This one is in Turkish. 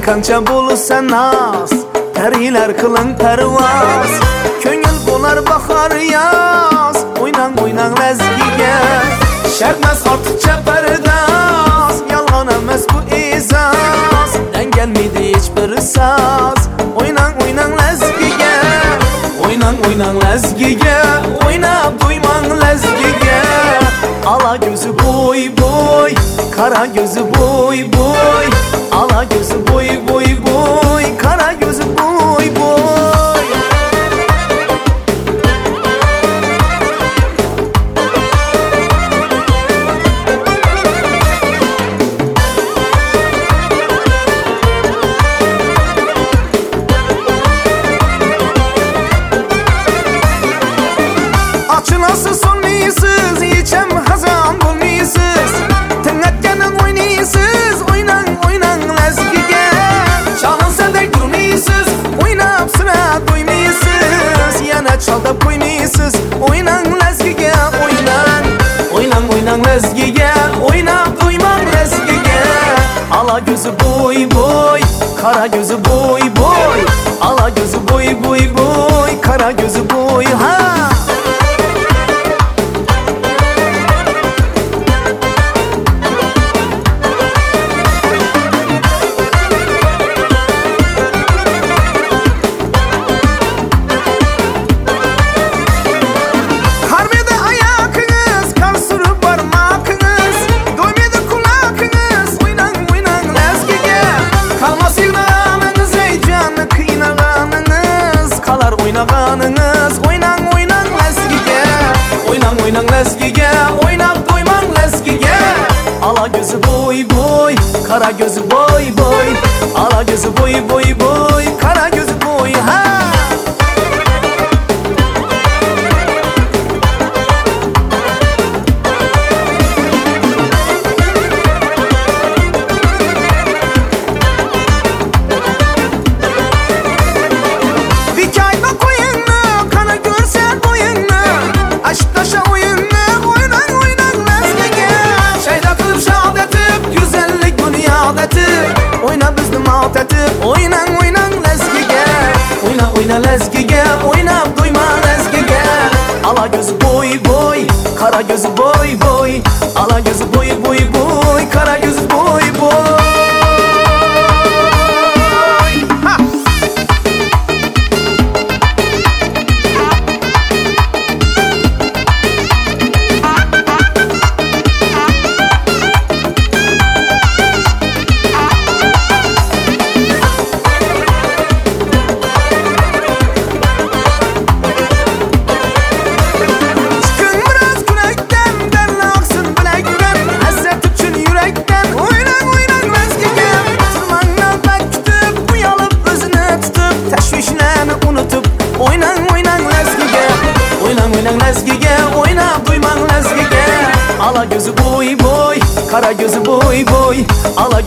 kança bulsa naz, periler kılın pervaz. Köngül bolar bahar yaz, oynan oynan lezgiye. Şertmez artıkça perdaz, yalgan emez bu izaz. Den gelmedi hiçbir saz, oynan oynan lezgiye. Oynan oynan lezgiye, oynap duyman lezgiye. Ala gözü boy boy, kara gözü boy boy. Ala gözü boy boy boy, kara gözü boy boy. Açılası sonluysuz, içem hazan bulmuysuz. Tıngatkenin oynuysuz, oynan oynan lezgiye. Çalın sendek durmuysuz, oynap sıra duymuysuz. Yana çalda oynuysuz, oynan lezgiye. Oynan oynan oynan lezgiye, oynap duyman lezgiye. Ala gözü boy boy, kara gözü boy boy. Ala gözü boy boy boy, kara gözü boy ha. Oynaganınız, oynan oynan lezgiye. Oynan oynan lezgiye, oynap doyman lezgiye. Ala gözü boy boy, kara gözü boy boy. Ala gözü boy boy boy, kara gözü boy ha. Oyna bizim atetip, oynan oynan lezgiye. Oyna oyna lezgiye, oynap duyma lezgiye. Ala gözü boy boy, kara gözü boy boy. Ala gözü boy boy boy, kara gözü boy boy. Oynan oynan lezgiye, oynan oynan lezgiye, oynap duyman lezgiye. Ala gözü boy boy, kara gözü boy boy. Ala